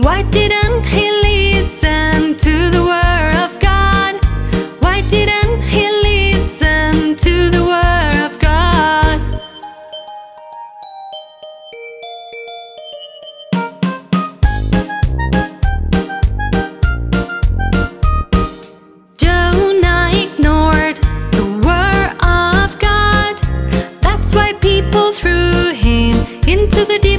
Why didn't he listen to the word of God? Why didn't he listen to the word of God? Jonah ignored the word of God. That's why people threw him into the deep